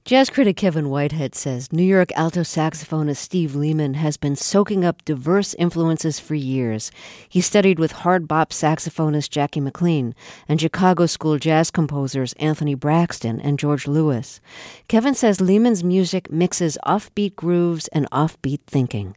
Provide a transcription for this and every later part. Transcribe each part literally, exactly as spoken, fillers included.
Jazz critic Kevin Whitehead says New York alto saxophonist Steve Lehman has been soaking up diverse influences for years. He studied with hard bop saxophonist Jackie McLean and Chicago School jazz composers Anthony Braxton and George Lewis. Kevin says Lehman's music mixes offbeat grooves and offbeat thinking.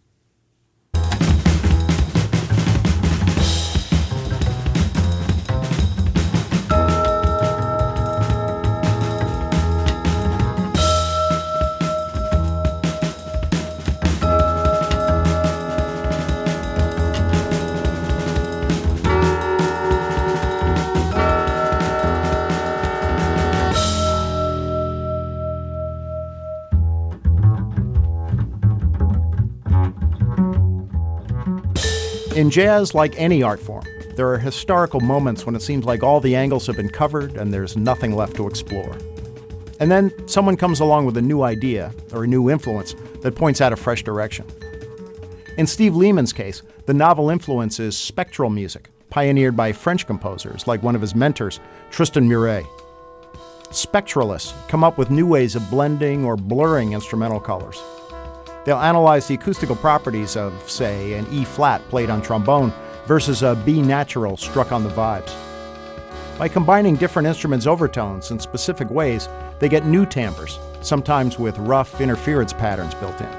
In jazz, like any art form, there are historical moments when it seems like all the angles have been covered and there's nothing left to explore. And then someone comes along with a new idea or a new influence that points out a fresh direction. In Steve Lehman's case, the novel influence is spectral music, pioneered by French composers like one of his mentors, Tristan Murray. Spectralists come up with new ways of blending or blurring instrumental colors. They'll analyze the acoustical properties of, say, an E-flat played on trombone versus a B natural struck on the vibes. By combining different instruments' overtones in specific ways, they get new timbres, sometimes with rough interference patterns built in.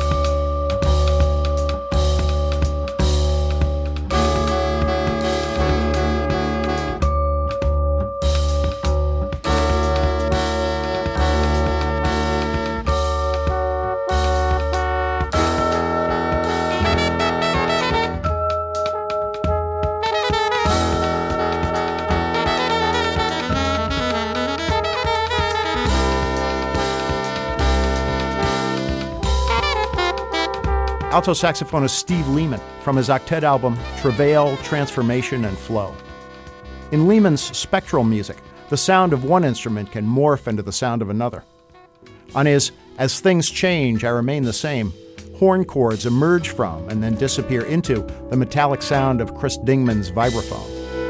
Alto saxophonist Steve Lehman from his octet album Travail, Transformation, and Flow. In Lehman's spectral music, the sound of one instrument can morph into the sound of another. On his As Things Change, I Remain the Same, horn chords emerge from and then disappear into the metallic sound of Chris Dingman's vibraphone.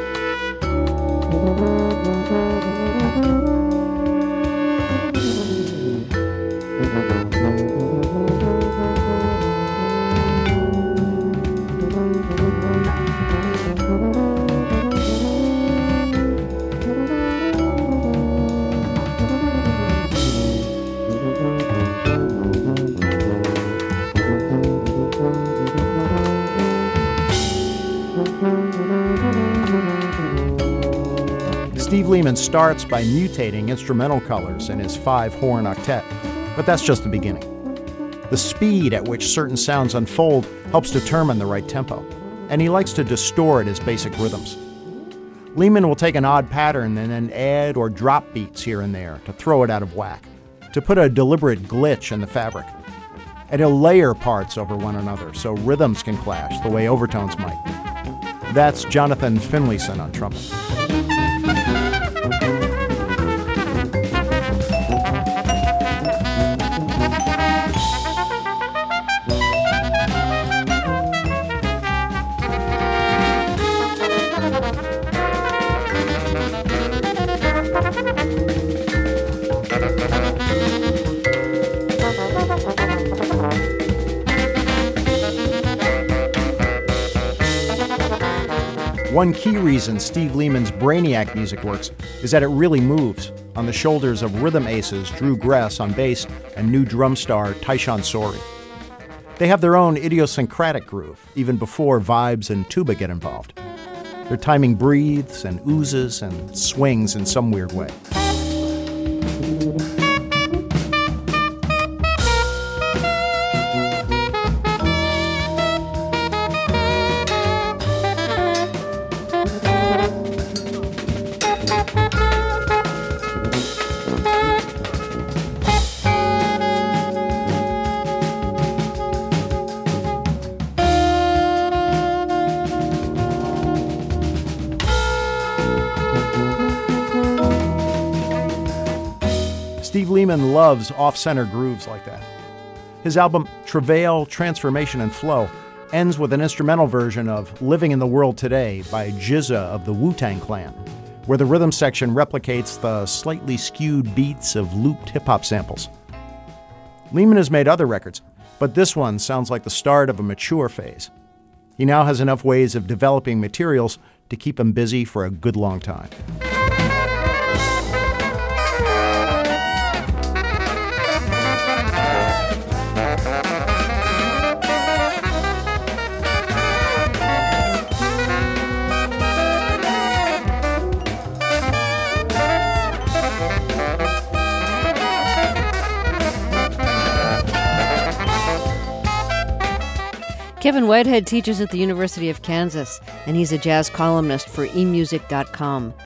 Steve Lehman starts by mutating instrumental colors in his five-horn octet, but that's just the beginning. The speed at which certain sounds unfold helps determine the right tempo, and he likes to distort his basic rhythms. Lehman will take an odd pattern and then add or drop beats here and there to throw it out of whack, to put a deliberate glitch in the fabric. And he'll layer parts over one another so rhythms can clash the way overtones might. That's Jonathan Finlayson on trumpet. One key reason Steve Lehman's Brainiac music works is that it really moves on the shoulders of rhythm aces Drew Gress on bass and new drum star Tyshawn Sorey. They have their own idiosyncratic groove, even before vibes and tuba get involved. Their timing breathes and oozes and swings in some weird way. Steve Lehman loves off-center grooves like that. His album Travail, Transformation, and Flow ends with an instrumental version of Living in the World Today by G Z A of the Wu-Tang Clan, where the rhythm section replicates the slightly skewed beats of looped hip-hop samples. Lehman has made other records, but this one sounds like the start of a mature phase. He now has enough ways of developing materials to keep him busy for a good long time. Kevin Whitehead teaches at the University of Kansas, and he's a jazz columnist for e music dot com.